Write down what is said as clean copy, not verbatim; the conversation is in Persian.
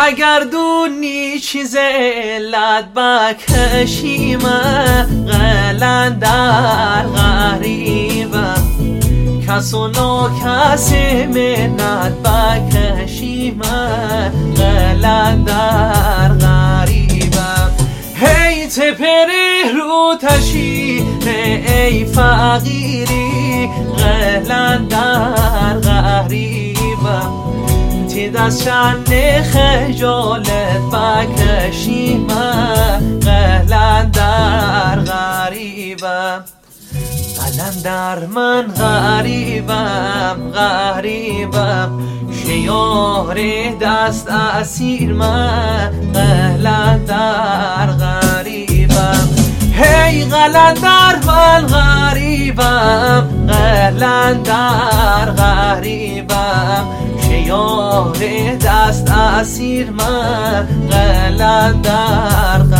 اگر دونی چیز علت بکشیمه قلندر غریبم کس و ناکسی منت بکشیمه قلندر غریبم هی تپری رو تشینه ای فقیری قلندر غریبم تی دست شن خجالت بکشیمه قلندر غریبم قلندر من غریبم شیار دست اسیر من قلندر غریبم هی قلندر من قلندر غریبم شیار دست اسیر من قلندر